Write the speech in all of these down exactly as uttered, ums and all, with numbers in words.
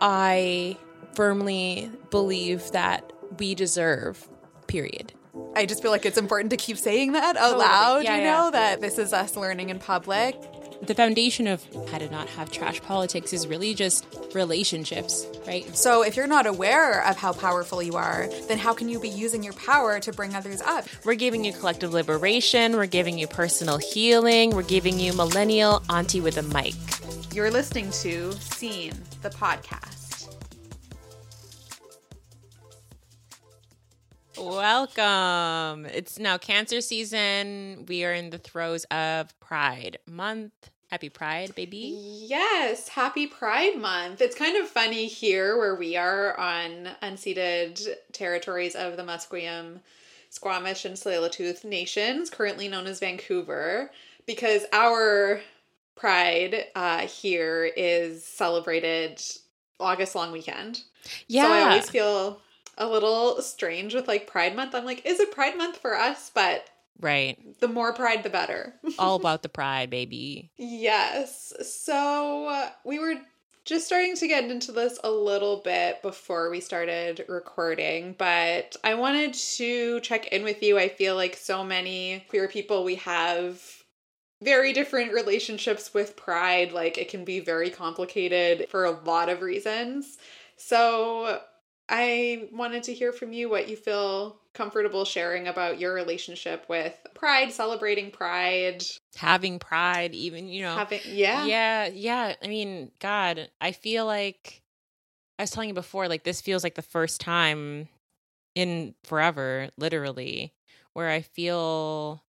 I firmly believe that we deserve, period. I just feel like it's important to keep saying that out Totally. loud, Yeah, you yeah. know, that this is us learning in public. The foundation of how to not have trash politics is really just relationships, right? So if you're not aware of how powerful you are, then how can you be using your power to bring others up? We're giving you collective liberation. We're giving you personal healing. We're giving you millennial auntie with a mic. You're listening to Scene, the podcast. Welcome. It's now Cancer season. We are in the throes of Pride Month. Happy Pride, baby. Yes, happy Pride Month. It's kind of funny here where we are on unceded territories of the Musqueam, Squamish, and Tsleil-Waututh nations, currently known as Vancouver, because our Pride uh, here is celebrated August long weekend. Yeah. So I always feel a little strange with like Pride Month. I'm like, is it Pride Month for us? But right. The more pride, the better. All about the pride, baby. Yes. So uh, we were just starting to get into this a little bit before we started recording, but I wanted to check in with you. I feel like so many queer people, we have very different relationships with pride. Like it can be very complicated for a lot of reasons. So I wanted to hear from you what you feel comfortable sharing about your relationship with pride, celebrating pride. Having pride, even, you know. Having, yeah. Yeah, yeah. I mean, God, I feel like, I was telling you before, like this feels like the first time in forever, literally, where I feel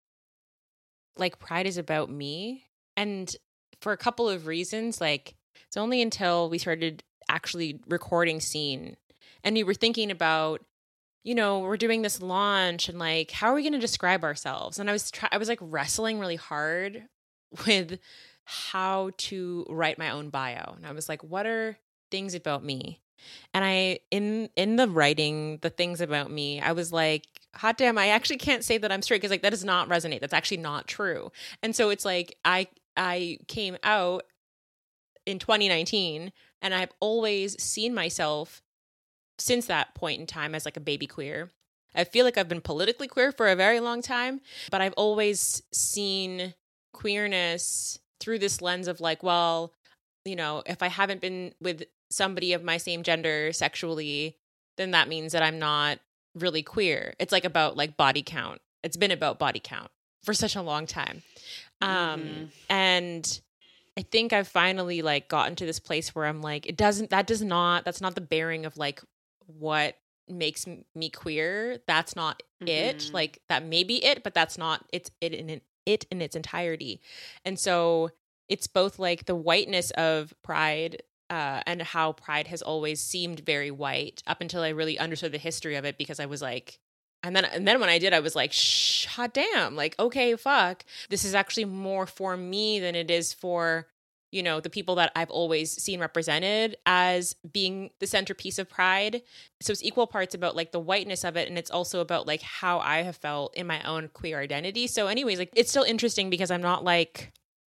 like pride is about me. And for a couple of reasons, like it's only until we started actually recording Scene and we were thinking about, you know, we're doing this launch and like, how are we going to describe ourselves? And I was, try- I was like wrestling really hard with how to write my own bio. And I was like, what are things about me? And I, in, in the writing, the things about me, I was like, hot damn, I actually can't say that I'm straight. Cause like, that does not resonate. That's actually not true. And so it's like, I, I came out in twenty nineteen and I've always seen myself since that point in time as like a baby queer. I feel like I've been politically queer for a very long time, but I've always seen queerness through this lens of like, well, you know, if I haven't been with somebody of my same gender sexually, then that means that I'm not really queer. It's like about like body count. It's been about body count for such a long time. Um, Mm-hmm. And I think I've finally like gotten to this place where I'm like, it doesn't, that does not, that's not the bearing of like what makes me queer. That's not mm-hmm. it. Like that may be it, but that's not, it's it in it in its entirety. And so it's both like the whiteness of pride uh, and how pride has always seemed very white up until I really understood the history of it, because I was like, and then and then when I did, I was like, shh, hot damn, like, okay, fuck. This is actually more for me than it is for, you know, the people that I've always seen represented as being the centerpiece of pride. So it's equal parts about like the whiteness of it. And it's also about like how I have felt in my own queer identity. So anyways, like it's still interesting because I'm not like,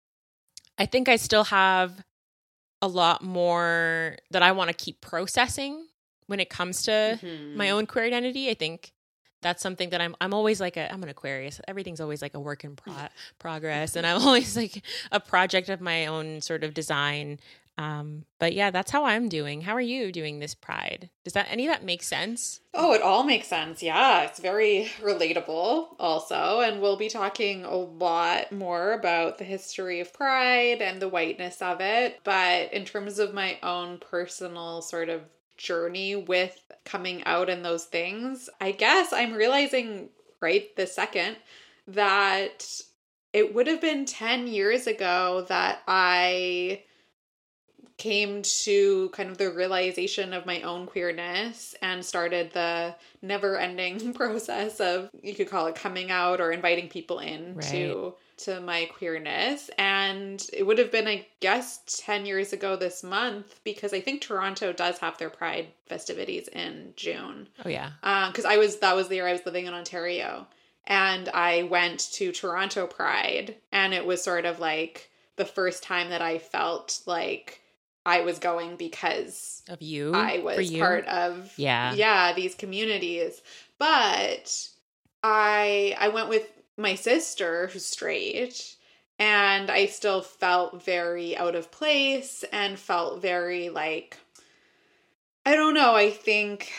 I think I still have a lot more that I want to keep processing when it comes to mm-hmm. my own queer identity. I think that's something that I'm I'm always like a, I'm an Aquarius. Everything's always like a work in pro- progress. And I'm always like a project of my own sort of design. Um, but yeah, that's how I'm doing. How are you doing this pride? Does that, any of that make sense? Oh, it all makes sense. Yeah, it's very relatable also. And we'll be talking a lot more about the history of pride and the whiteness of it. But in terms of my own personal sort of journey with coming out and those things, I guess I'm realizing right this second that it would have been ten years ago that I came to kind of the realization of my own queerness and started the never-ending process of, you could call it coming out or inviting people in right. to to my queerness. And it would have been, I guess, ten years ago this month, because I think Toronto does have their Pride festivities in June. Oh yeah. Because um, I was, that was the year I was living in Ontario. And I went to Toronto Pride, and it was sort of like the first time that I felt like I was going because of you, I was you. part of, yeah, yeah, these communities. But I I went with my sister who's straight, and I still felt very out of place and felt very like, I don't know, I think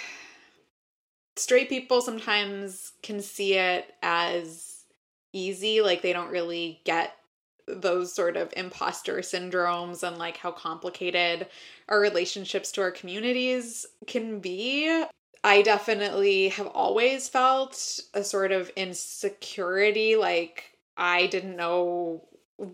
straight people sometimes can see it as easy, like they don't really get those sort of imposter syndromes and like how complicated our relationships to our communities can be. I definitely have always felt a sort of insecurity, like I didn't know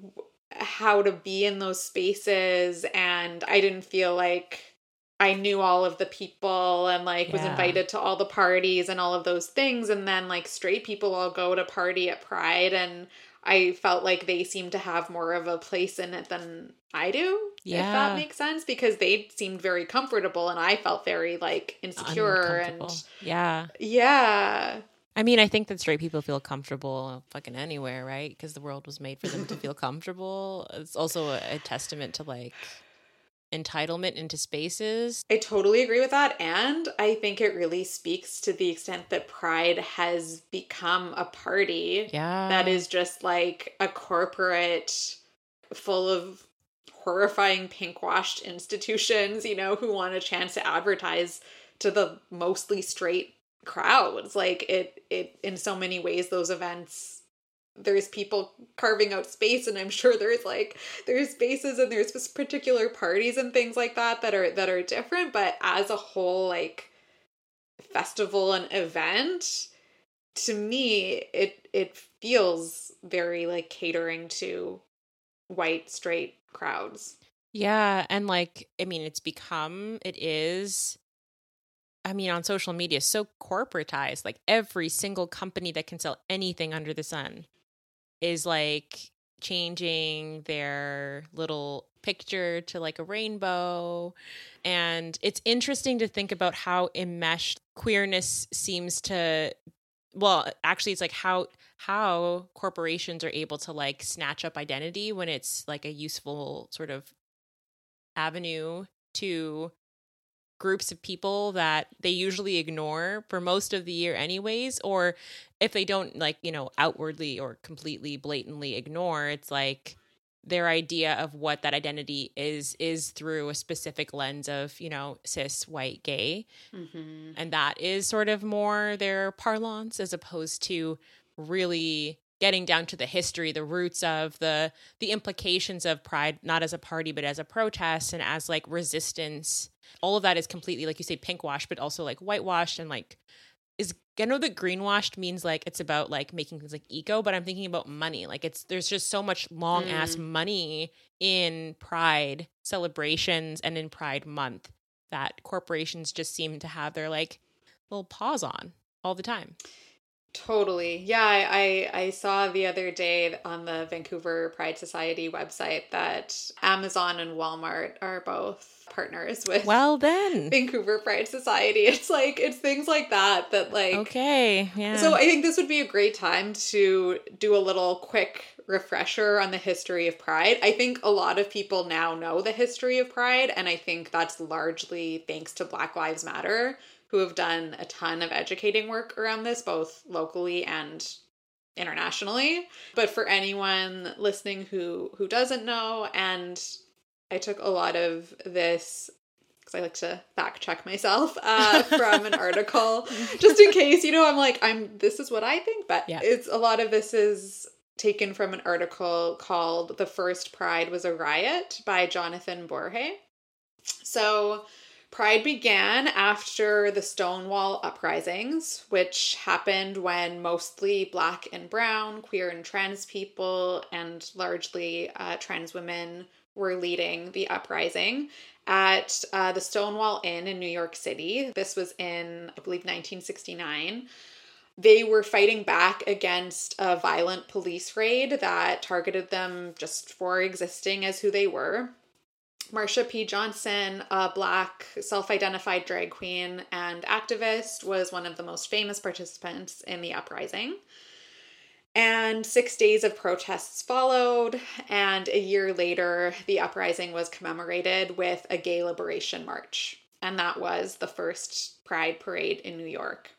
how to be in those spaces, and I didn't feel like I knew all of the people and like yeah. was invited to all the parties and all of those things. And then like straight people all go to party at Pride, and I felt like they seemed to have more of a place in it than I do, yeah. if that makes sense, because they seemed very comfortable and I felt very like insecure and yeah. Yeah. I mean, I think that straight people feel comfortable fucking anywhere, right? Because the world was made for them to feel comfortable. It's also a, a testament to like entitlement into spaces. I totally agree with that. And I think it really speaks to the extent that Pride has become a party yeah. that is just like a corporate full of horrifying pink-washed institutions, you know, who want a chance to advertise to the mostly straight crowds. Like it, it, in so many ways, those events, there's people carving out space, and I'm sure there's like, there's spaces and there's particular parties and things like that that are, that are different, but as a whole, like festival and event, to me, it, it feels very like catering to white, straight crowds. Yeah. And like, I mean, it's become, it is, I mean, on social media, so corporatized. Like every single company that can sell anything under the sun is like changing their little picture to like a rainbow. And it's interesting to think about how enmeshed queerness seems to, well, actually it's like how how corporations are able to like snatch up identity when it's like a useful sort of avenue to groups of people that they usually ignore for most of the year anyways, or if they don't like, you know, outwardly or completely blatantly ignore, it's like their idea of what that identity is is through a specific lens of, you know, cis, white, gay. Mm-hmm. And that is sort of more their parlance, as opposed to really getting down to the history, the roots of the the implications of Pride, not as a party, but as a protest and as like resistance. All of that is completely, like you say, pink-washed, but also like whitewashed and like is, I know that greenwashed means like it's about like making things like eco, but I'm thinking about money. Like it's, there's just so much long mm. ass money in Pride celebrations and in Pride Month that corporations just seem to have their like little paws on all the time. Totally. Yeah, I, I I saw the other day on the Vancouver Pride Society website that Amazon and Walmart are both partners with well then Vancouver Pride Society. It's like, it's things like that that like, okay, yeah. So I think this would be a great time to do a little quick refresher on the history of Pride. I think a lot of people now know the history of Pride, and I think that's largely thanks to Black Lives Matter, who have done a ton of educating work around this, both locally and internationally. But for anyone listening who who doesn't know, and I took a lot of this, because I like to fact check myself, uh, from an article, just in case, you know, I'm like, I'm, this is what I think, but yeah. it's a lot of this is taken from an article called "The First Pride Was a Riot" by Jonathan Borhe. So Pride began after the Stonewall uprisings, which happened when mostly Black and brown, queer and trans people, and largely uh, trans women were leading the uprising at uh, the Stonewall Inn in New York City. This was in, I believe, nineteen sixty-nine. They were fighting back against a violent police raid that targeted them just for existing as who they were. Marsha P. Johnson, a Black self-identified drag queen and activist, was one of the most famous participants in the uprising. And six days of protests followed, and a year later, the uprising was commemorated with a gay liberation march. And that was the first Pride parade in New York.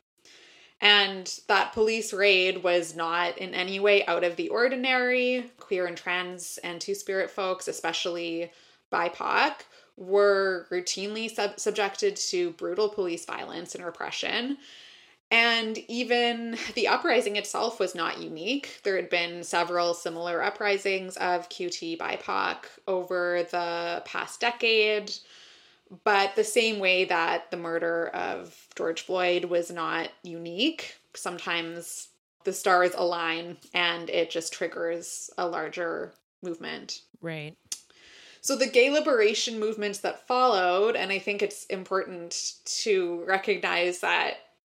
And that police raid was not in any way out of the ordinary. Queer and trans and two-spirit folks, especially B I P O C, were routinely sub- subjected to brutal police violence and repression. And even the uprising itself was not unique. There had been several similar uprisings of Q T B I P O C over the past decade. But the same way that the murder of George Floyd was not unique, sometimes the stars align and it just triggers a larger movement. Right. So the gay liberation movements that followed, and I think it's important to recognize that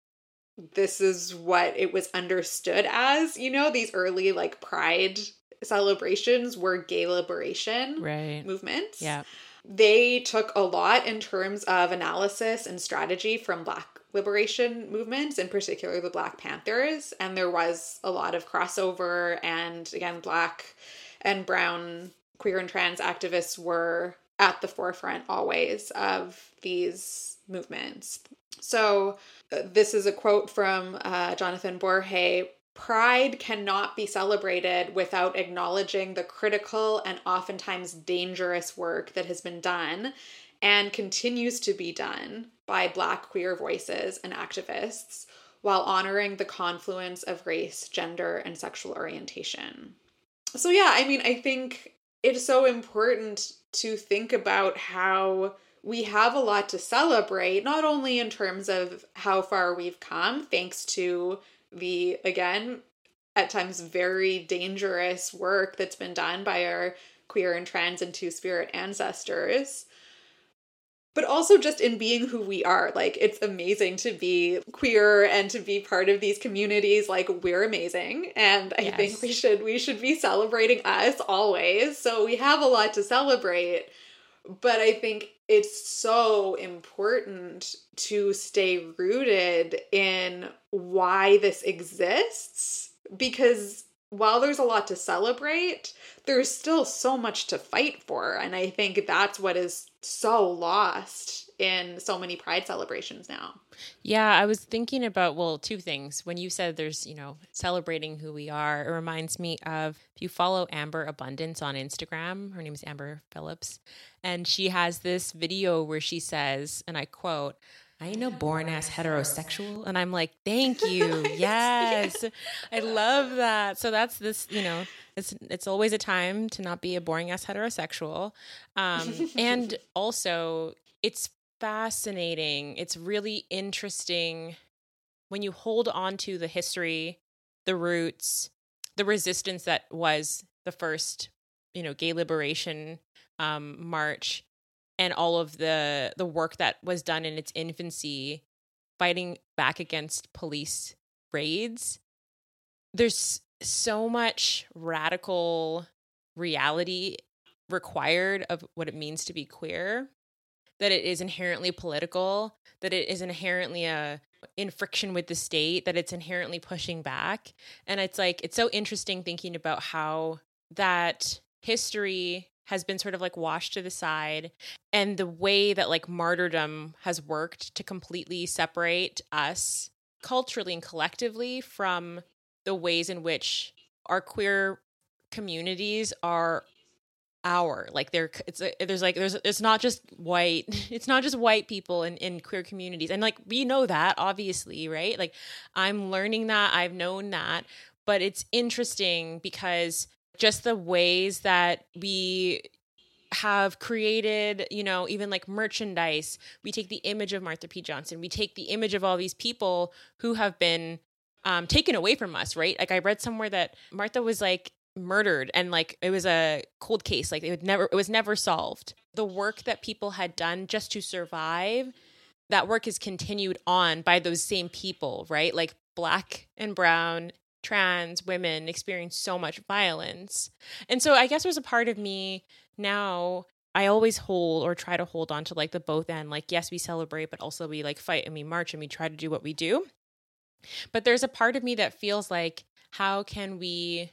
this is what it was understood as, you know, these early like Pride celebrations were gay liberation right. movements. Yeah. They took a lot in terms of analysis and strategy from Black liberation movements, in particular the Black Panthers. And there was a lot of crossover. And again, Black and brown queer and trans activists were at the forefront always of these movements. So uh, this is a quote from uh, Jonathan Borhe. Pride cannot be celebrated without acknowledging the critical and oftentimes dangerous work that has been done and continues to be done by Black queer voices and activists while honoring the confluence of race, gender, and sexual orientation. So yeah, I mean, I think it's so important to think about how we have a lot to celebrate, not only in terms of how far we've come, thanks to the, again, at times very dangerous work that's been done by our queer and trans and two-spirit ancestors, but also just in being who we are. Like, it's amazing to be queer and to be part of these communities. Like, we're amazing. And I yes. think we should, we should be celebrating us always. So we have a lot to celebrate, but I think it's so important to stay rooted in why this exists, because while there's a lot to celebrate, there's still so much to fight for. And I think that's what is so lost in so many Pride celebrations now. Yeah, I was thinking about, well, two things. When you said there's, you know, celebrating who we are, it reminds me of, if you follow Amber Abundance on Instagram, her name is Amber Phillips, and she has this video where she says, and I quote, "I ain't no born ass heterosexual." And I'm like, thank you. Yes. yes. I love that. So that's this, you know, it's, it's always a time to not be a boring ass heterosexual. Um, and also it's fascinating. It's really interesting when you hold on to the history, the roots, the resistance that was the first, you know, gay liberation um, march, and all of the the work that was done in its infancy, fighting back against police raids. There's so much radical reality required of what it means to be queer, that it is inherently political, that it is inherently a in friction with the state, that it's inherently pushing back. And it's like, it's so interesting thinking about how that history has been sort of like washed to the side, and the way that like martyrdom has worked to completely separate us culturally and collectively from the ways in which our queer communities are our, like they're, it's a, there's like, there's, it's not just white, it's not just white people in, in queer communities. And like, we know that obviously, right? Like I'm learning that, I've known that, but it's interesting because just the ways that we have created, you know, even like merchandise, we take the image of Marsha P. Johnson, we take the image of all these people who have been um, taken away from us, right? Like I read somewhere that Martha was like murdered, and like it was a cold case, like it would never, it was never solved. The work that people had done just to survive, that work is continued on by those same people, right? Like Black and brown trans women experience so much violence. And so I guess there's a part of me now, I always hold or try to hold on to like the both end. Like, yes, we celebrate, but also we like fight and we march and we try to do what we do. But there's a part of me that feels like how can we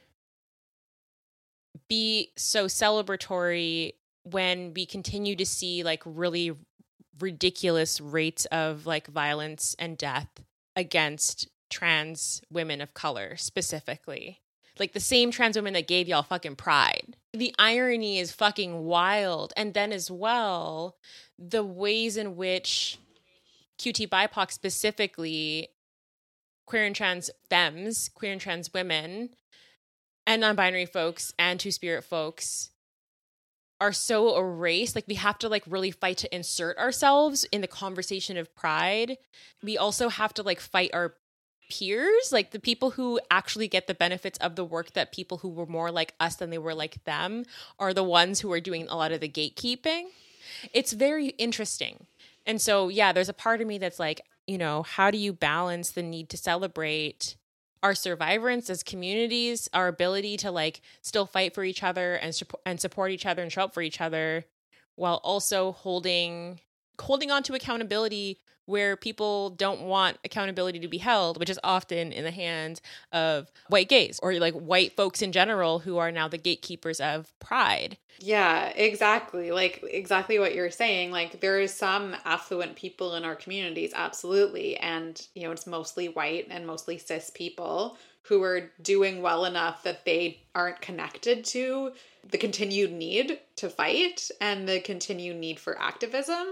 be so celebratory when we continue to see like really ridiculous rates of like violence and death against trans women of color specifically? Like the same trans women that gave y'all fucking Pride. The irony is fucking wild. And then as well, the ways in which Q T B I P O C specifically, queer and trans femmes, queer and trans women, and non-binary folks and two-spirit folks are so erased. Like we have to like really fight to insert ourselves in the conversation of Pride. We also have to like fight our peers, like the people who actually get the benefits of the work that people who were more like us than they were like them are the ones who are doing a lot of the gatekeeping. It's very interesting. And so, yeah, there's a part of me that's like, you know, how do you balance the need to celebrate our survivance as communities, our ability to like still fight for each other and, and support each other and show up for each other, while also holding holding on to accountability where people don't want accountability to be held, which is often in the hands of white gays or like white folks in general who are now the gatekeepers of Pride. Yeah, exactly. Like exactly what you're saying. Like there is some affluent people in our communities, absolutely. And, you know, it's mostly white and mostly cis people who are doing well enough that they aren't connected to the continued need to fight and the continued need for activism.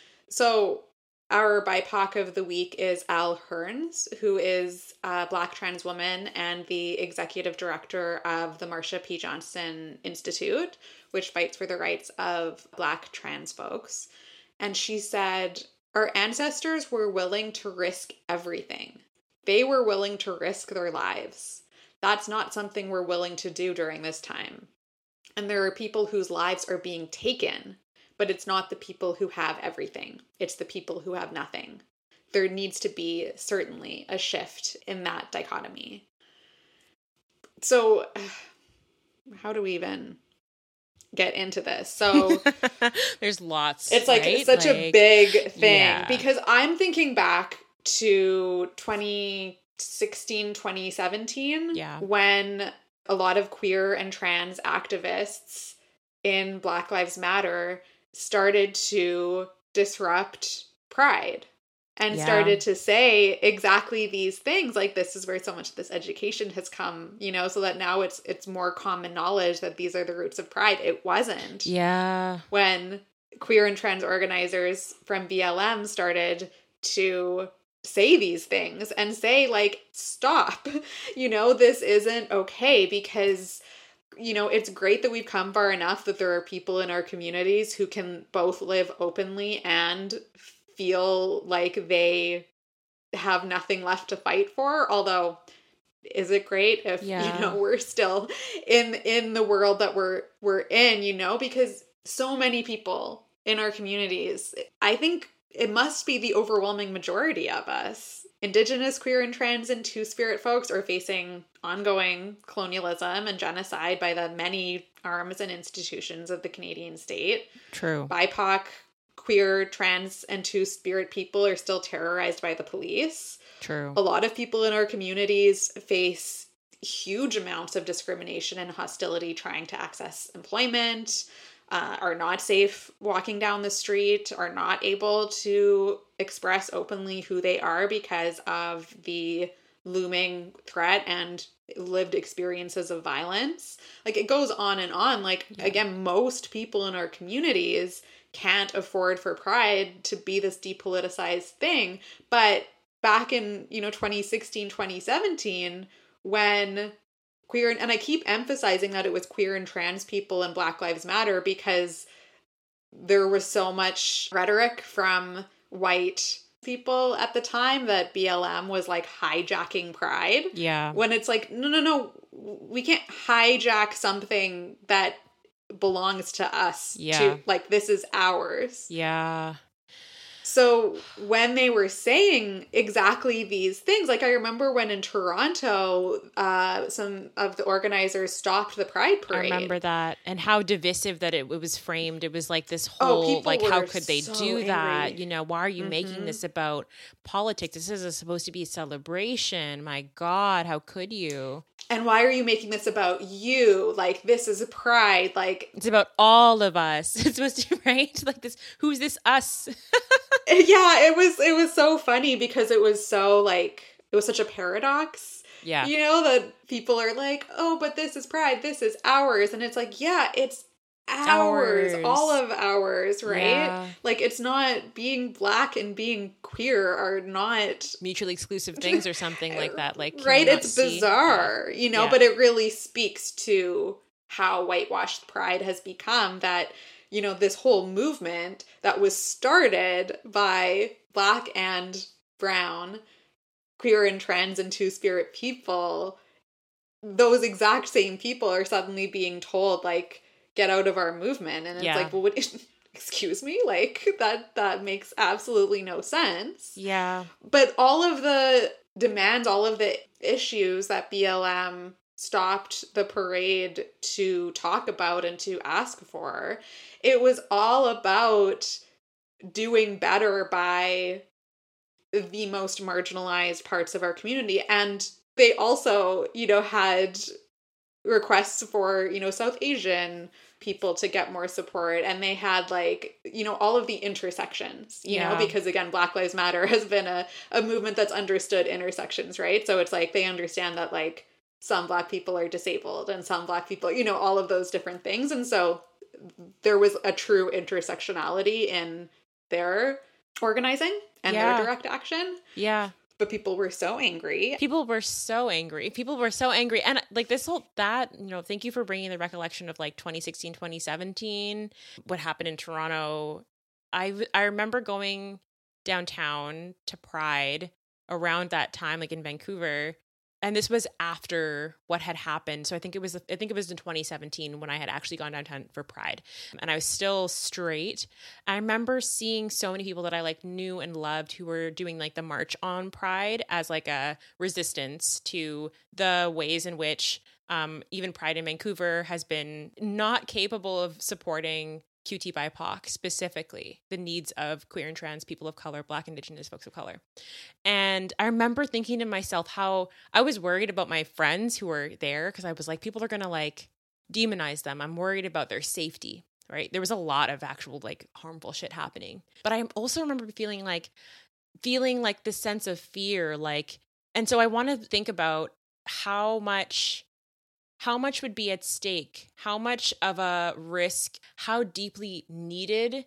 So our B I P O C of the week is Al Hearns, who is a Black trans woman and the executive director of the Marsha P. Johnson Institute, which fights for the rights of Black trans folks. And she said, our ancestors were willing to risk everything. They were willing to risk their lives. That's not something we're willing to do during this time. And there are people whose lives are being taken, but it's not the people who have everything. It's the people who have nothing. There needs to be certainly a shift in that dichotomy. So how do we even get into this? So there's lots. It's like right? such like, a big thing yeah. because I'm thinking back to twenty sixteen, twenty seventeen, yeah. when a lot of queer and trans activists in Black Lives Matter started to disrupt Pride and yeah. started to say exactly these things. Like, this is where so much of this education has come, you know, so that now it's it's more common knowledge that these are the roots of Pride. It wasn't. Yeah. When queer and trans organizers from B L M started to say these things and say, like, stop, you know, this isn't okay, because you know, it's great that we've come far enough that there are people in our communities who can both live openly and feel like they have nothing left to fight for. Although, is it great if, yeah. you know, we're still in in the world that we're we're in, you know, because so many people in our communities, I think it must be the overwhelming majority of us, Indigenous, queer, and trans and two-spirit folks, are facing ongoing colonialism and genocide by the many arms and institutions of the Canadian state. True. B I P O C, queer, trans, and two-spirit people are still terrorized by the police. True. A lot of people in our communities face huge amounts of discrimination and hostility trying to access employment, Uh, are not safe walking down the street, are not able to express openly who they are because of the looming threat and lived experiences of violence. Like, it goes on and on. Like, yeah. Again, most people in our communities can't afford for Pride to be this depoliticized thing. But back in, you know, twenty sixteen, twenty seventeen, when queer, and, and I keep emphasizing that it was queer and trans people and Black Lives Matter because there was so much rhetoric from white people at the time that B L M was like hijacking Pride. Yeah. When it's like, no, no, no, we can't hijack something that belongs to us. Yeah. To, like, this is ours. Yeah. So when they were saying exactly these things, like I remember when in Toronto, uh, some of the organizers stopped the Pride Parade. I remember that, and how divisive that it, it was framed. It was like this whole, oh, like, how could they so do angry. that? You know, why are you mm-hmm. making this about politics? This is a, supposed to be a celebration. My God, how could you? And why are you making this about you? Like, this is a pride. Like, it's about all of us. It's supposed to, right? Like this, who's this us? Yeah, it was, it was so funny because it was so like, it was such a paradox. Yeah. You know, that people are like, oh, but this is pride. This is ours. And it's like, yeah, it's ours, ours. all of ours, right? Yeah. Like, it's not, being Black and being queer are not mutually exclusive things or something like that. Like, right? It's see? bizarre, yeah. you know, yeah. but it really speaks to how whitewashed pride has become, that, you know, this whole movement that was started by Black and brown, queer and trans and two-spirit people, those exact same people are suddenly being told, like, get out of our movement. And it's yeah. like, well, what, excuse me? Like, that, that makes absolutely no sense. Yeah. But all of the demands, all of the issues that B L M stopped the parade to talk about and to ask for, it was all about doing better by the most marginalized parts of our community. And they also, you know, had requests for, you know, South Asian people to get more support. And they had, like, you know, all of the intersections, you yeah. know, because again, Black Lives Matter has been a, a movement that's understood intersections, right? So it's like, they understand that, like, some Black people are disabled and some Black people, you know, all of those different things. And so there was a true intersectionality in their organizing and yeah. their direct action. Yeah. But people were so angry. People were so angry. People were so angry. And like this whole, that, you know, thank you for bringing the recollection of like twenty sixteen, twenty seventeen, what happened in Toronto. I, I remember going downtown to Pride around that time, like in Vancouver. And this was after what had happened. So I think it was, I think it was in twenty seventeen when I had actually gone downtown for Pride, and I was still straight. I remember seeing so many people that I like knew and loved who were doing like the March on Pride as like a resistance to the ways in which um, even Pride in Vancouver has been not capable of supporting Q T B I P O C, specifically the needs of queer and trans people of color, Black, Indigenous folks of color. And I remember thinking to myself how I was worried about my friends who were there, because I was like, people are going to like demonize them. I'm worried about their safety, right? There was a lot of actual like harmful shit happening. But I also remember feeling like, feeling like this sense of fear, like, and so I want to think about how much How much would be at stake? How much of a risk, how deeply needed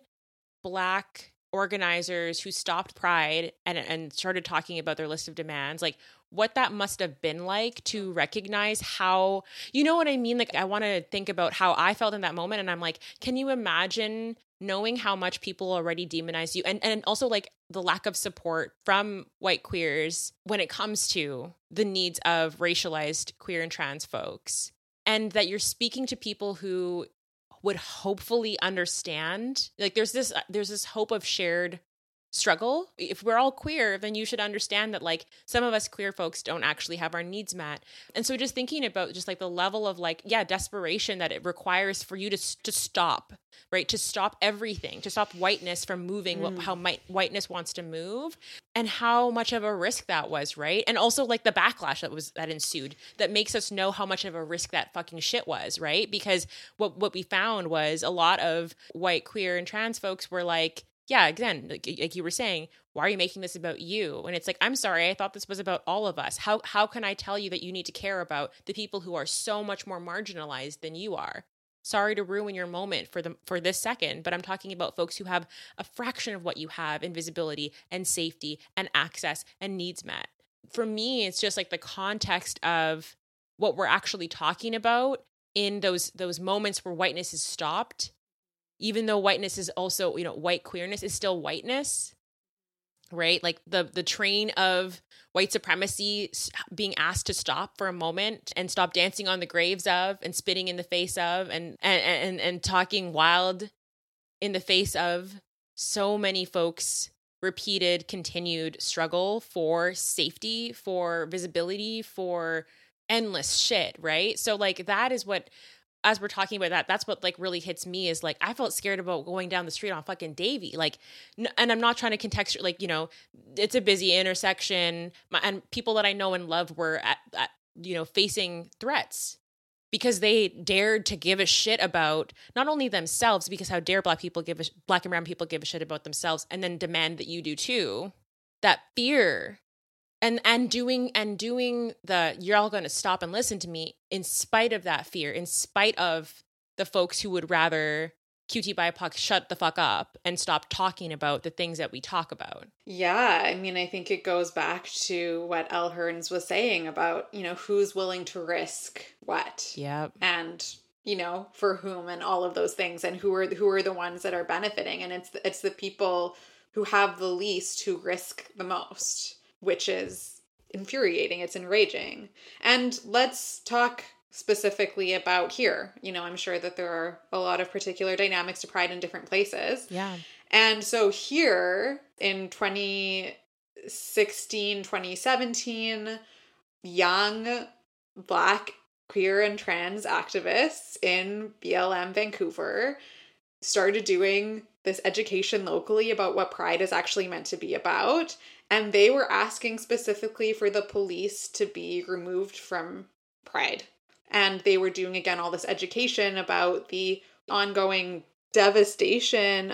Black organizers who stopped Pride and, and started talking about their list of demands, like what that must have been like to recognize how, you know what I mean? Like, I want to think about how I felt in that moment. And I'm like, can you imagine knowing how much people already demonize you? And, and also like the lack of support from white queers when it comes to the needs of racialized queer and trans folks. And that you're speaking to people who would hopefully understand. Like there's this, there's this hope of shared struggle. If we're all queer, then you should understand that like some of us queer folks don't actually have our needs met. And so just thinking about just like the level of like, yeah, desperation that it requires for you to to stop, right? To stop everything, to stop whiteness from moving, mm. what, how might, whiteness wants to move, and how much of a risk that was, right? And also like the backlash that was, that ensued, that makes us know how much of a risk that fucking shit was, right? Because what, what we found was a lot of white, queer, and trans folks were like, yeah, again, like, like you were saying, why are you making this about you? And it's like, I'm sorry, I thought this was about all of us. How how can I tell you that you need to care about the people who are so much more marginalized than you are? Sorry to ruin your moment for the for this second, but I'm talking about folks who have a fraction of what you have in visibility and safety and access and needs met. For me, it's just like the context of what we're actually talking about in those those moments where whiteness is stopped. Even though whiteness is also, you know, white queerness is still whiteness, right? Like the the train of white supremacy being asked to stop for a moment and stop dancing on the graves of and spitting in the face of and and and, and talking wild in the face of so many folks' repeated, continued struggle for safety, for visibility, for endless shit, right? So like that is what, as we're talking about that, that's what like really hits me is like, I felt scared about going down the street on fucking Davie. Like, n- and I'm not trying to contextualize, like, you know, it's a busy intersection my, and people that I know and love were at, at you know, facing threats because they dared to give a shit about not only themselves, because how dare black people give a, black and brown people give a shit about themselves and then demand that you do too. That fear and and doing and doing the you're all going to stop and listen to me in spite of that fear, in spite of the folks who would rather Q T B I P O C shut the fuck up and stop talking about the things that we talk about. Yeah, I mean, I think it goes back to what Elle Hearns was saying about, you know, who's willing to risk what. Yep. And, you know, for whom and all of those things, and who are who are the ones that are benefiting. And it's it's the people who have the least who risk the most, which is infuriating. It's enraging. And let's talk specifically about here. You know, I'm sure that there are a lot of particular dynamics to Pride in different places. Yeah. And so here in twenty sixteen, twenty seventeen, young Black, queer, and trans activists in B L M Vancouver started doing this education locally about what Pride is actually meant to be about. And they were asking specifically for the police to be removed from Pride. And they were doing, again, all this education about the ongoing devastation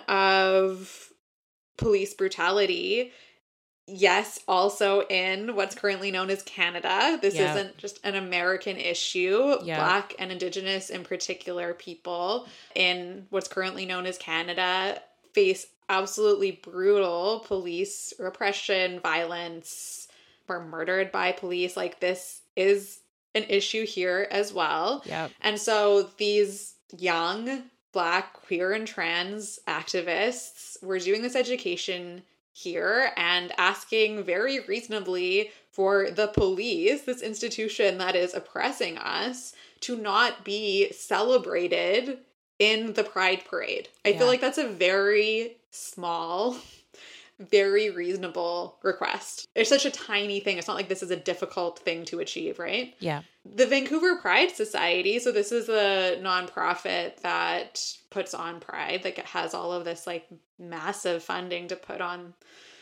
of police brutality. Yes, also in what's currently known as Canada. This yeah. isn't just an American issue. Yeah. Black and Indigenous, in particular, people in what's currently known as Canada face absolutely brutal police repression, violence, were murdered by police. Like, this is an issue here as well. Yep. And so these young Black, queer, and trans activists were doing this education here and asking very reasonably for the police, this institution that is oppressing us, to not be celebrated in the Pride Parade. I Yeah. feel like that's a very small, very reasonable request. It's such a tiny thing. It's not like this is a difficult thing to achieve, right? Yeah. The Vancouver Pride Society, so this is a nonprofit that puts on Pride, like it has all of this like massive funding to put on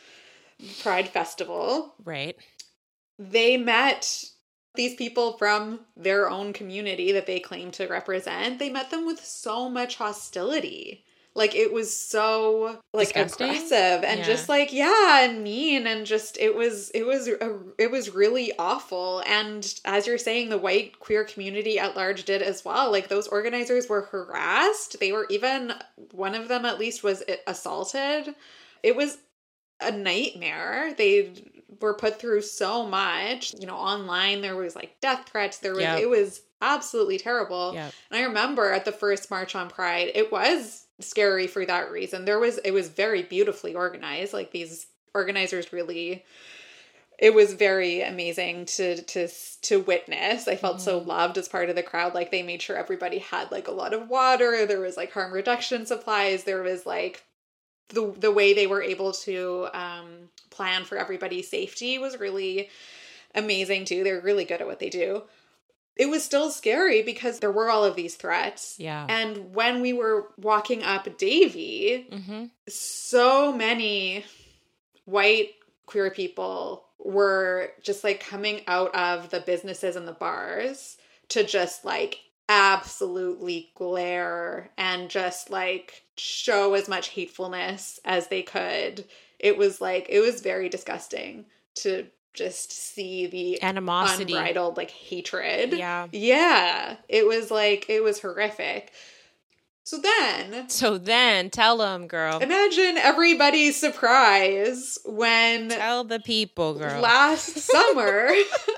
Pride Festival. Right. They met these people from their own community that they claim to represent. They met them with so much hostility. Like, it was so, like, Disgusting? aggressive and Yeah. just, like, yeah, and mean, and just, it was, it was, a, it was really awful. And as you're saying, the white queer community at large did as well. Like, those organizers were harassed. They were even, one of them at least was assaulted. It was a nightmare. They were put through so much. You know, online there was, like, death threats. There was, Yep. it was absolutely terrible. Yep. And I remember at the first March on Pride, it was scary for that reason. There was, it was very beautifully organized. Like, these organizers really, it was very amazing to, to, to witness. I felt mm-hmm. so loved as part of the crowd. Like, they made sure everybody had like a lot of water. There was like harm reduction supplies. There was like the, the way they were able to, um, plan for everybody's safety was really amazing too. They're really good at what they do. It was still scary because there were all of these threats. Yeah. And when we were walking up Davie, mm-hmm. so many white queer people were just like coming out of the businesses and the bars to just like absolutely glare and just like show as much hatefulness as they could. It was like, it was very disgusting to just see the animosity, unbridled like hatred. Yeah. Yeah. It was like, it was horrific. So then. So then, tell them, girl. Imagine everybody's surprise when. Tell the people, girl. Last summer.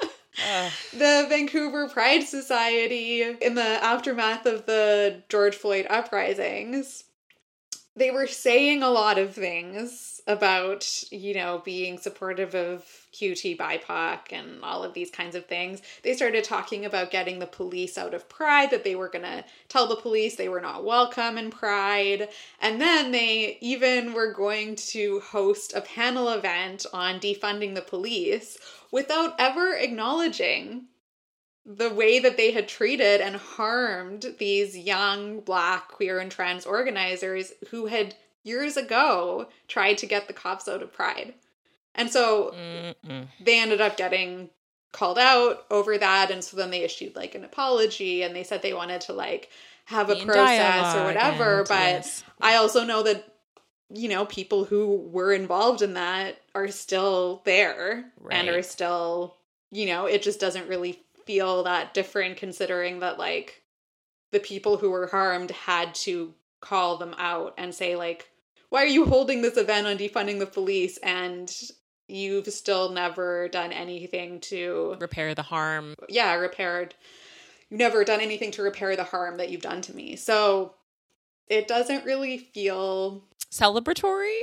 The Vancouver Pride Society, in the aftermath of the George Floyd uprisings, they were saying a lot of things about, you know, being supportive of Q T B I P O C and all of these kinds of things. They started talking about getting the police out of Pride, that they were going to tell the police they were not welcome in Pride. And then they even were going to host a panel event on defunding the police without ever acknowledging the way that they had treated and harmed these young Black, queer, and trans organizers who had years ago tried to get the cops out of Pride. And so Mm-mm. they ended up getting called out over that. And so then they issued like an apology and they said they wanted to like have a In process or whatever. and, But yes. I also know that, you know, people who were involved in that are still there Right. and are still, you know, it just doesn't really feel that different considering that like the people who were harmed had to call them out and say like, why are you holding this event on defunding the police? And you've still never done anything to repair the harm. Yeah, repaired. You've never done anything to repair the harm that you've done to me. So it doesn't really feel Celebratory?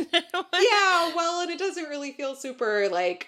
Yeah, well, and it doesn't really feel super like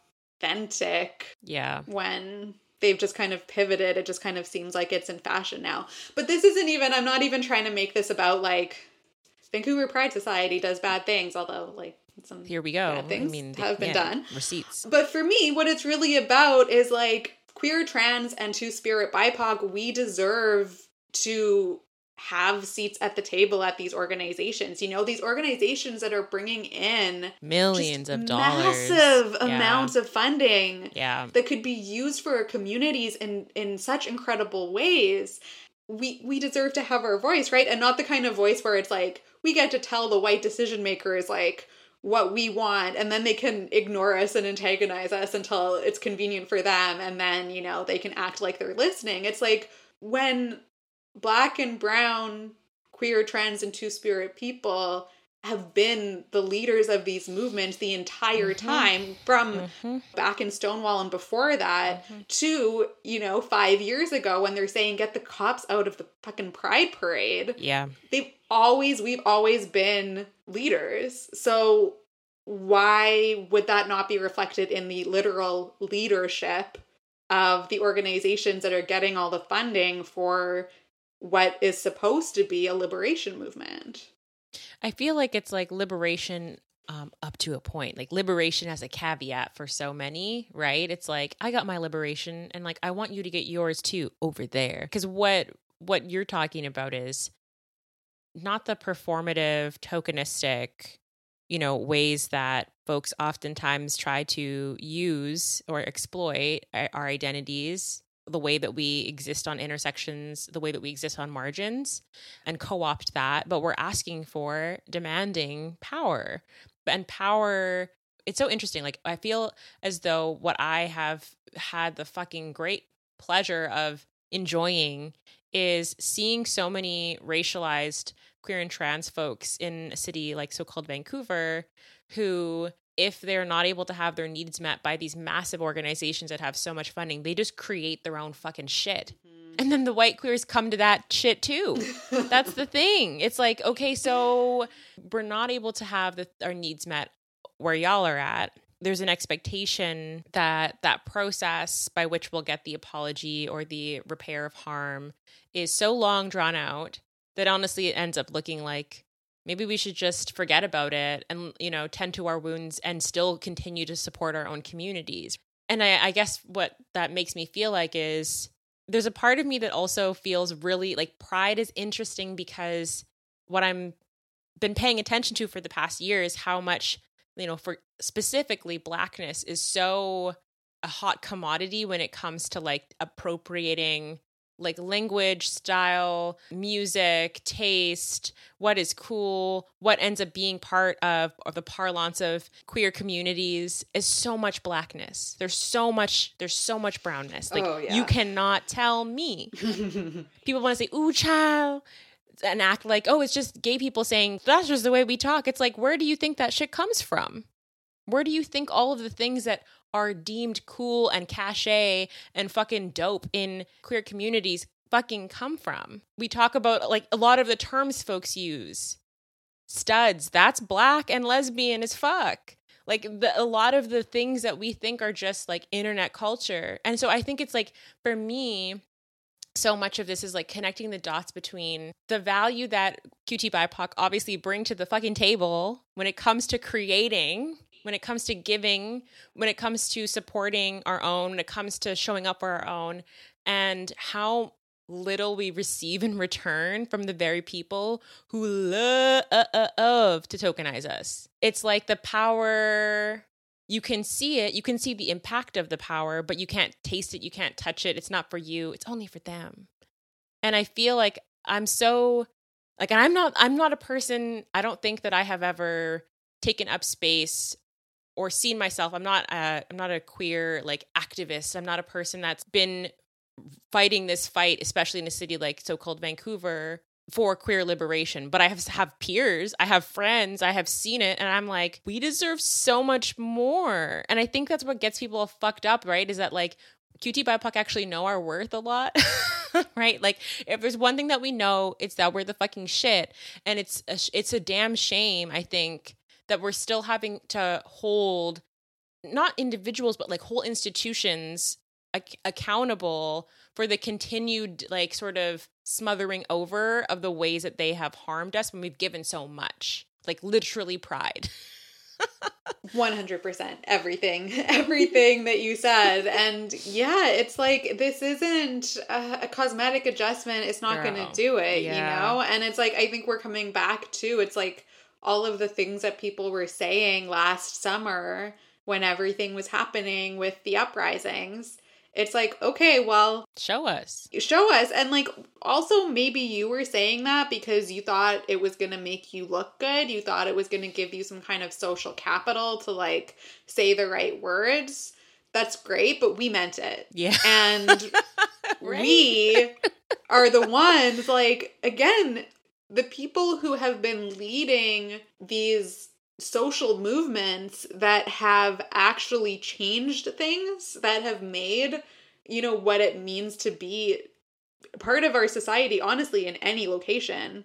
authentic. Yeah. When they've just kind of pivoted, it just kind of seems like it's in fashion now. But this isn't even, I'm not even trying to make this about like Vancouver Pride Society does bad things, although like some Here we go. bad things I mean, have been yeah, done. Receipts. But for me, what it's really about is like queer, trans, and two-spirit B I P O C, we deserve to have seats at the table at these organizations. You know, these organizations that are bringing in millions of dollars. Massive Yeah. amounts of funding Yeah. that could be used for our communities in, in such incredible ways. We we deserve to have our voice, right? And not the kind of voice where it's like, we get to tell the white decision makers like what we want and then they can ignore us and antagonize us until it's convenient for them and then, you know, they can act like they're listening. It's like when Black and brown, queer, trans, and two-spirit people have been the leaders of these movements the entire Mm-hmm. time from Mm-hmm. back in Stonewall and before that Mhm. to, you know, five years ago when they're saying get the cops out of the fucking pride parade. Yeah. They've always, we've always been leaders. So why would that not be reflected in the literal leadership of the organizations that are getting all the funding for what is supposed to be a liberation movement? I feel like it's like liberation um, up to a point. Like liberation as a caveat for so many, right? It's like, I got my liberation and like, I want you to get yours too over there. Because what what you're talking about is not the performative, tokenistic, you know, ways that folks oftentimes try to use or exploit our our identities, the way that we exist on intersections, the way that we exist on margins, and co-opt that. But we're asking for, demanding power. And power, it's so interesting. Like, I feel as though what I have had the fucking great pleasure of enjoying is seeing so many racialized queer and trans folks in a city like so-called Vancouver who, if they're not able to have their needs met by these massive organizations that have so much funding, they just create their own fucking shit. And then the white queers come to that shit too. That's the thing. It's like, okay, so we're not able to have the, our needs met where y'all are at. There's an expectation that that process by which we'll get the apology or the repair of harm is so long drawn out that honestly it ends up looking like maybe we should just forget about it and, you know, tend to our wounds and still continue to support our own communities. And I, I guess what that makes me feel like is there's a part of me that also feels really like pride is interesting because what I'm been paying attention to for the past year is how much, you know, for specifically Blackness is so a hot commodity when it comes to like appropriating like language, style, music, taste, what is cool, what ends up being part of, of the parlance of queer communities is so much Blackness. There's so much, there's so much brownness. Like Oh, yeah. you cannot tell me. People want to say, ooh, child, and act like, oh, it's just gay people saying, that's just the way we talk. It's like, where do you think that shit comes from? Where do you think all of the things that are deemed cool and cachet and fucking dope in queer communities fucking come from? We talk about like a lot of the terms folks use. Studs, that's Black and lesbian as fuck. Like the, a lot of the things that we think are just like internet culture. And so I think it's like, for me, so much of this is like connecting the dots between the value that Q T B I P O C obviously bring to the fucking table when it comes to creating, when it comes to giving, when it comes to supporting our own, when it comes to showing up for our own, and how little we receive in return from the very people who love to tokenize us. It's like the power you can see it, you can see the impact of the power, but you can't taste it, you can't touch it. It's not for you. It's only for them. And I feel like I'm so like, and I'm not, I'm not a person, I don't think that I have ever taken up space or seen myself. I'm not a, I'm not a queer like activist. I'm not a person that's been fighting this fight, especially in a city like so-called Vancouver, for queer liberation. But I have have peers, I have friends, I have seen it, and I'm like, we deserve so much more. And I think that's what gets people all fucked up, right? Is that like Q T B I P O C actually know our worth a lot, right? Like if there's one thing that we know, it's that we're the fucking shit. And it's a, it's a damn shame, I think, that we're still having to hold not individuals, but like whole institutions ac- accountable for the continued like sort of smothering over of the ways that they have harmed us when we've given so much, like literally pride. one hundred percent everything, everything that you said. And yeah, it's like, this isn't a, a cosmetic adjustment. It's not going to do it, yeah. you know? And it's like, I think we're coming back to, it's like all of the things that people were saying last summer when everything was happening with the uprisings. It's like, okay, well, show us. Show us. And like, also maybe you were saying that because you thought it was going to make you look good. You thought it was going to give you some kind of social capital to like say the right words. That's great, but we meant it. Yeah. And right? we are the ones, like, again, the people who have been leading these social movements that have actually changed things, that have made, you know, what it means to be part of our society, honestly, in any location,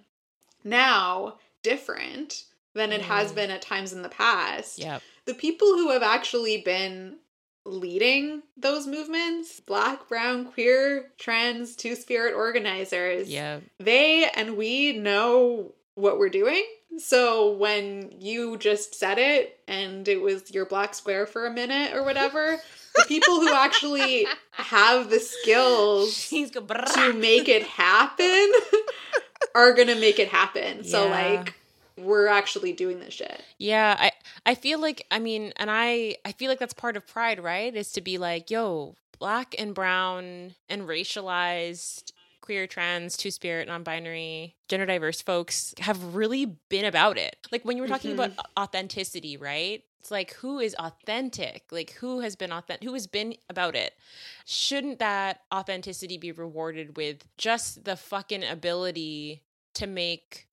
now different than it mm. has been at times in the past. Yep. The people who have actually been leading those movements, Black, brown, queer, trans, two-spirit organizers, yeah, they and we know what we're doing. So when you just said it and it was your black square for a minute or whatever, the people who actually have the skills to make it happen are going to make it happen. So yeah. like, we're actually doing this shit. Yeah. I, I feel like, I mean, and I, I feel like that's part of pride, right? Is to be like, yo, Black and brown and racialized, queer, trans, two-spirit, non-binary, gender diverse folks have really been about it. Like when you were talking mm-hmm. about authenticity, right? It's like, who is authentic? Like who has been authentic? Who has been about it? Shouldn't that authenticity be rewarded with just the fucking ability to make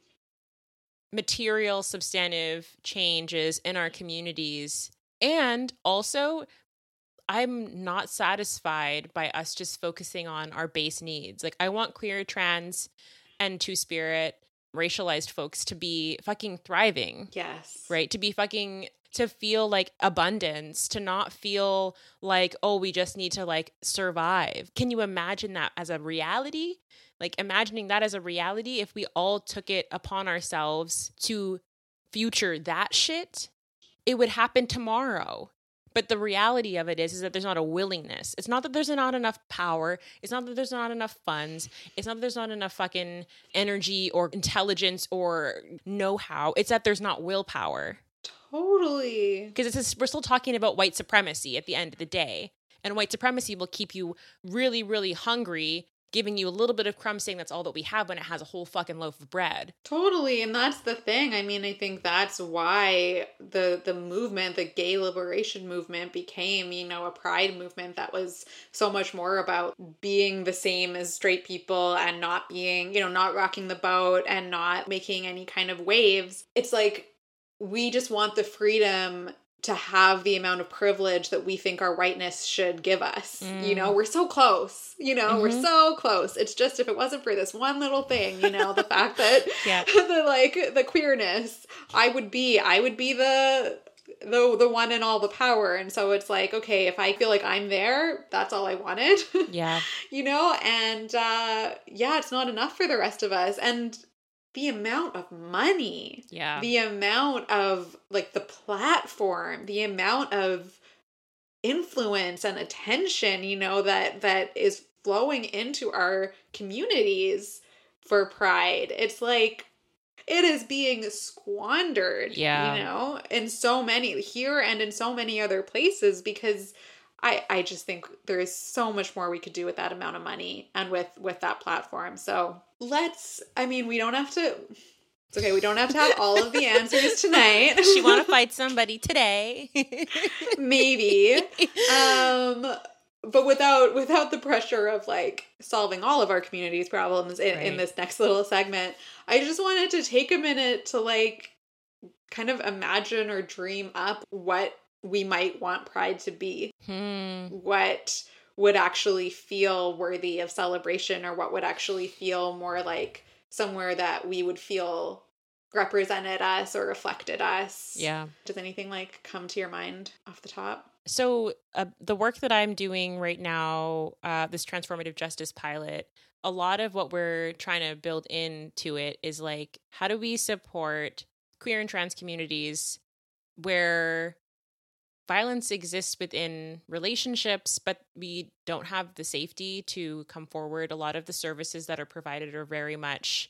material, substantive changes in our communities? And also, I'm not satisfied by us just focusing on our base needs. Like, I want queer, trans, and two-spirit, racialized folks to be fucking thriving. Yes. Right? To be fucking, to feel like abundance, to not feel like, oh, we just need to like survive. Can you imagine that as a reality? Like, imagining that as a reality, if we all took it upon ourselves to future that shit, it would happen tomorrow. But the reality of it is, is that there's not a willingness. It's not that there's not enough power. It's not that there's not enough funds. It's not that there's not enough fucking energy or intelligence or know-how. It's that there's not willpower. Totally. Because it's we're still talking about white supremacy at the end of the day. And white supremacy will keep you really, really hungry, giving you a little bit of crumbs, saying that's all that we have when it has a whole fucking loaf of bread. Totally. And that's the thing. I mean, I think that's why the the movement, the gay liberation movement became, you know, a pride movement that was so much more about being the same as straight people and not being, you know, not rocking the boat and not making any kind of waves. It's like, we just want the freedom to have the amount of privilege that we think our whiteness should give us. Mm. You know, we're so close, you know, mm-hmm. we're so close. It's just, if it wasn't for this one little thing, you know, the fact that yeah. the, like, the queerness, I would be, I would be the, the, the one in all the power. And so it's like, okay, if I feel like I'm there, that's all I wanted. Yeah. You know, and, uh, yeah, it's not enough for the rest of us. And the amount of money, yeah, the amount of like the platform, the amount of influence and attention, you know, that that is flowing into our communities for pride. It's like, It is being squandered, yeah. you know, in so many, here and in so many other places, because I, I just think there is so much more we could do with that amount of money and with, with that platform. So let's, I mean, we don't have to, it's okay. We don't have to have all of the answers tonight. She want to fight somebody today. Maybe. Um, but without, without the pressure of like solving all of our community's problems in, right. in this next little segment, I just wanted to take a minute to like kind of imagine or dream up what we might want Pride to be. Hmm. What would actually feel worthy of celebration, or what would actually feel more like somewhere that we would feel represented us or reflected us. Yeah. Does anything like come to your mind off the top? So uh, the work that I'm doing right now, uh, this transformative justice pilot, a lot of what we're trying to build into it is like, how do we support queer and trans communities where violence exists within relationships, but we don't have the safety to come forward? A lot of the services that are provided are very much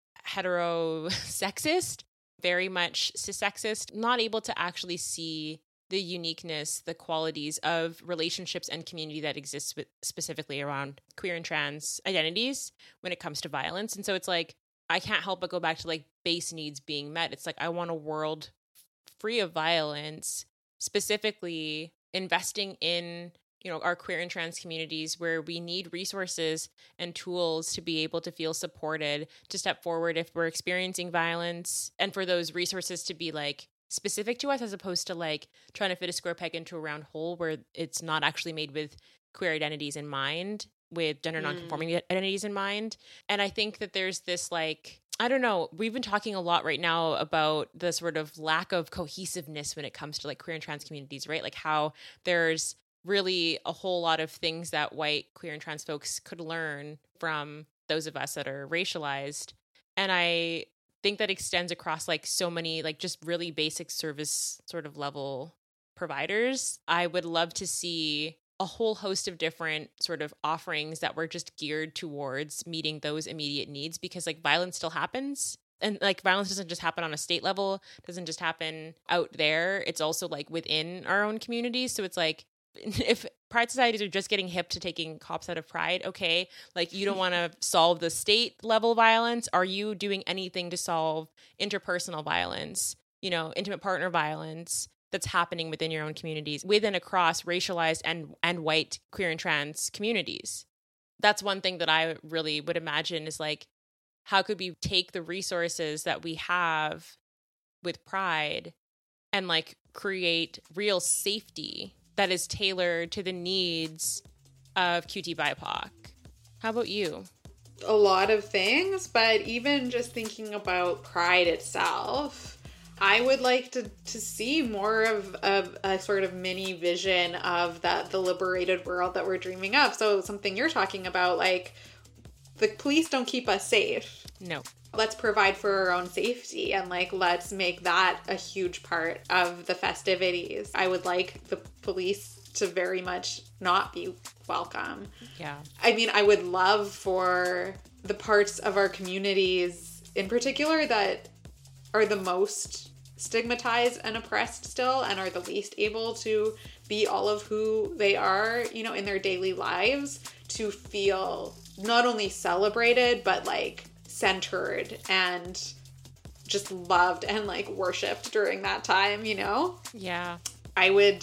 heterosexist, very much cissexist, not able to actually see the uniqueness, the qualities of relationships and community that exists with, specifically around queer and trans identities when it comes to violence. And so it's like, I can't help but go back to like base needs being met. It's like, I want a world free of violence, specifically investing in, you know, our queer and trans communities where we need resources and tools to be able to feel supported, to step forward if we're experiencing violence, and for those resources to be like specific to us, as opposed to like trying to fit a square peg into a round hole where it's not actually made with queer identities in mind, with gender nonconforming mm. identities in mind. And I think that there's this like, I don't know, we've been talking a lot right now about the sort of lack of cohesiveness when it comes to like queer and trans communities, right? Like how there's really a whole lot of things that white queer and trans folks could learn from those of us that are racialized. And I think that extends across like so many like just really basic service sort of level providers. I would love to see a whole host of different sort of offerings that were just geared towards meeting those immediate needs, because like violence still happens. And like violence doesn't just happen on a state level, doesn't just happen out there. It's also like within our own communities. So it's like, if Pride societies are just getting hip to taking cops out of Pride, okay, like you don't want to solve the state level violence. Are you doing anything to solve interpersonal violence, you know, intimate partner violence that's happening within your own communities, within across racialized and and white queer and trans communities? That's one thing that I really would imagine is like, how could we take the resources that we have with Pride and like create real safety that is tailored to the needs of Q T B I P O C? How about you? A lot of things, but even just thinking about Pride itself, I would like to, to see more of, of a sort of mini vision of that, the liberated world that we're dreaming of. So something you're talking about, like the police don't keep us safe. No. Let's provide for our own safety, and like, let's make that a huge part of the festivities. I would like the police to very much not be welcome. Yeah. I mean, I would love for the parts of our communities in particular that are the most stigmatized and oppressed still, and are the least able to be all of who they are, you know, in their daily lives, to feel not only celebrated, but like centered and just loved and like worshipped during that time, you know? Yeah. I would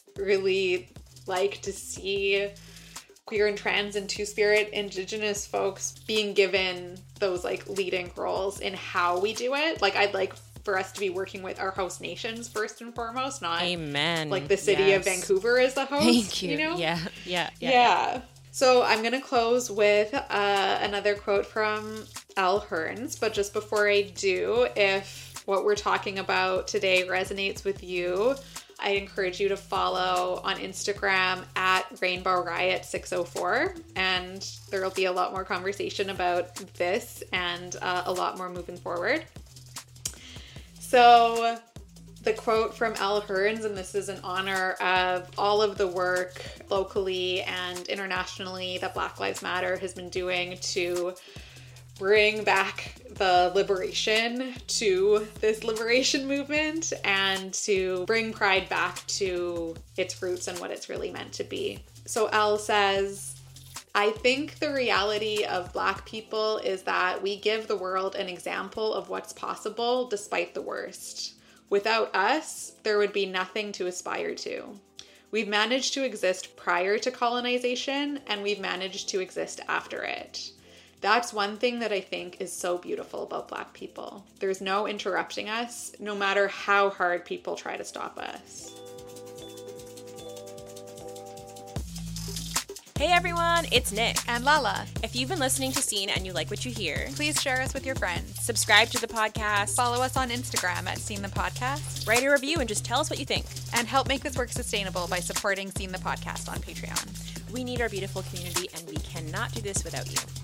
really like to see queer and trans and two-spirit Indigenous folks being given those like leading roles in how we do it. Like, I'd like for us to be working with our host nations first and foremost, not Amen. like the city yes. of Vancouver as the host. Thank you. You know? Yeah. Yeah. Yeah. Yeah. yeah. So I'm going to close with uh, another quote from Elle Hearns. But just before I do, if what we're talking about today resonates with you, I encourage you to follow on Instagram at Rainbow Riot six oh four. And there will be a lot more conversation about this and uh, a lot more moving forward. So the quote from Elle Hearns, and this is in honor of all of the work locally and internationally that Black Lives Matter has been doing to bring back the liberation to this liberation movement and to bring Pride back to its roots and what it's really meant to be. So Elle says, I think the reality of Black people is that we give the world an example of what's possible despite the worst. Without us, there would be nothing to aspire to. We've managed to exist prior to colonization, and we've managed to exist after it. That's one thing that I think is so beautiful about Black people. There's no interrupting us, no matter how hard people try to stop us. Hey everyone, it's Nick. And Lala. If you've been listening to Scene and you like what you hear, please share us with your friends. Subscribe to the podcast. Follow us on Instagram at Scene the Podcast. Write a review and just tell us what you think. And help make this work sustainable by supporting Scene the Podcast on Patreon. We need our beautiful community and we cannot do this without you.